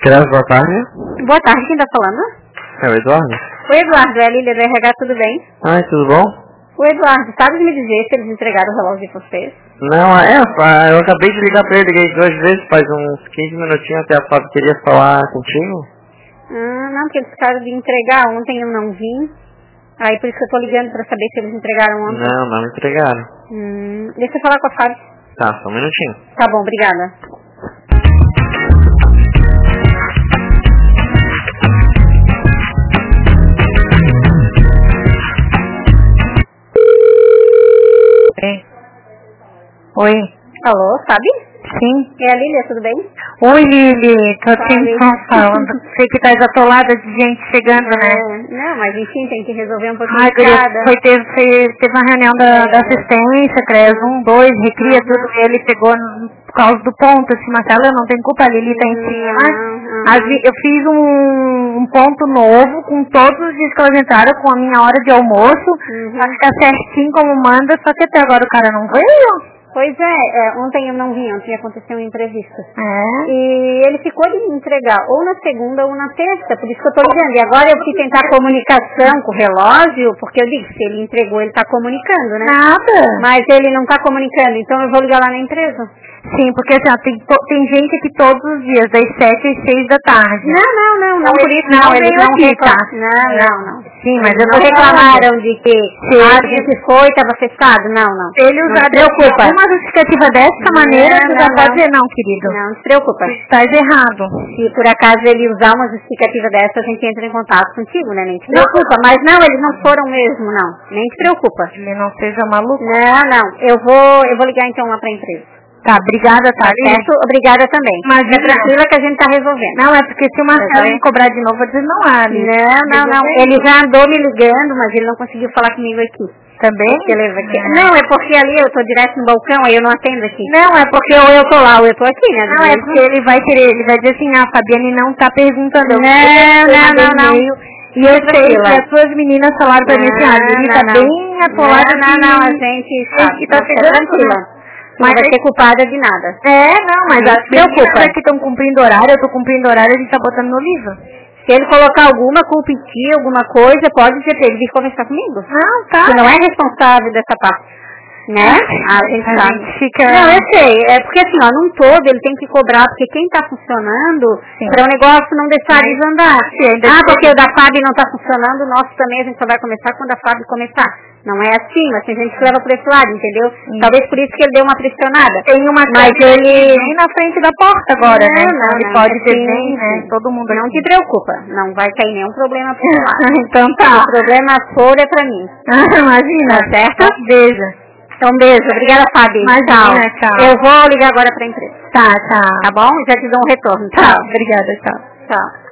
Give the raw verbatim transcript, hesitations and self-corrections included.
Graças, boa tarde. Boa tarde, quem tá falando? É o Eduardo. Oi, Eduardo, é a Lília do R H, tudo bem? Ai, tudo bom? Oi, Eduardo, sabe me dizer se eles entregaram o relógio de vocês? Não, é, eu acabei de ligar pra ele, liguei duas vezes, faz uns quinze minutinhos até a Fábio queria falar contigo. Ah, não, porque eles ficaram de entregar, ontem eu não vim. Aí por isso que eu tô ligando pra saber se eles entregaram ontem. Não, não entregaram. Hum, deixa eu falar com a Fábio. Tá, só um minutinho. Tá bom, obrigada. Oi. Alô, Fábio? Sim. É a Lília, tudo bem? Oi, Lili. Tô Fala, te Lili. falando. Sei que tá atolada de gente chegando, né? É, não, mas enfim, tem que resolver um pouquinho Ai, de guria, cada. foi, teve, foi, teve uma reunião da, É. da assistência, CREAS um, dois, recria Uhum. tudo. Ele pegou no- por causa do ponto. Eu disse, Marcelo, eu não tenho culpa, a Lili tá em cima. Uhum. As vi- Eu fiz um, um ponto novo com todos os dias que elas entraram, com a minha hora de almoço. Uhum. Pra ficar certinho como manda, só que até agora o cara não veio. Pois é, é, ontem eu não vim, ontem aconteceu um imprevisto. É. E ele ficou de me entregar ou na segunda ou na terça, por isso que eu estou dizendo. E agora eu fui tentar comunicação com o relógio, porque eu disse, se ele entregou, ele está comunicando, né? Nada. Mas ele não está comunicando, então eu vou ligar lá na empresa. Sim, porque assim, ó, tem, to- tem gente aqui todos os dias, das sete às seis da tarde. Não, não, não, não, Não, por eles isso não, não eles veio não aqui, reclamaram. tá? Não, não, não. Sim, mas Eles eu não tô reclamaram de que Se ah, a ele- gente foi, estava fechado. Não, não. Se ele Não usar se preocupa. alguma justificativa dessa Não, maneira, tu já não, pode não. dizer não, querido. Não se preocupa. Tu estás errado. Se por acaso ele usar uma justificativa dessa, a gente entra em contato contigo, né? Nem te Não. preocupa. Mas não, eles não foram mesmo, não. Nem te preocupa. Ele não seja maluco. Não, não. Eu vou, eu vou ligar então lá pra empresa. Tá, obrigada, tá, Tá Lili? certo? Obrigada também. Imagina. É tranquila que a gente tá resolvendo. Não, é porque se o Marcelo Tá me cobrar de novo, eu vou dizer não há, Lili. Não, não, não. Ele já andou me ligando, mas ele não conseguiu falar comigo aqui. Também? Porque ele vai aqui. Não. Não, é porque ali eu tô direto no balcão, aí eu não atendo aqui. Não, é porque... Porque ou eu tô lá ou eu tô aqui, né? Não, é porque ele vai querer, ele vai dizer assim, ah, a Fabiane não tá perguntando. Eu Não, sei que não, eu não, não. e-mail, E eu sei Tranquila. que as suas meninas falaram pra mim assim, a Lili tá não, bem não. atolada Não, não, de... não, a gente sabe. que tá Não, fica chegando, tranquila. né? Não Mas vai aí- ser culpada de nada. É, não, mas Não as se preocupa. meninas aqui estão cumprindo horário, eu tô cumprindo horário, a gente tá botando no livro. Se ele colocar alguma culpa em ti, alguma coisa, pode dizer pra ele vir conversar comigo. Não, tá. Você não é responsável dessa parte. Né? Ah, a gente A sabe. gente fica... Não, eu sei. É porque assim, ó, num todo ele tem que cobrar, porque quem tá funcionando, Sim. para o negócio não deixar Mas- desandar. Sim, ainda Ah, tem- porque o da Fábio não tá funcionando, o nosso também a gente só vai começar quando a Fábio começar. Não é assim, mas tem gente que leva por esse lado, entendeu? Sim. Talvez por isso que ele deu uma pressionada. Tem uma Mas câmera ele- bem na frente da porta agora, Não, né? não, Ele não, pode é ter sim, bem, né? sim. Todo mundo Não aqui. te preocupa, não vai cair nenhum problema por lá. Então Se tá. o problema for é pra mim. Imagina. Tá certo? Beijo. Então, beijo. Obrigada, Fábio. Imagina, tchau. Eu vou ligar agora pra empresa. Tá, tchau. Tá bom? Já te dou um retorno. Tchau. Tchau. Obrigada, tchau. Tchau.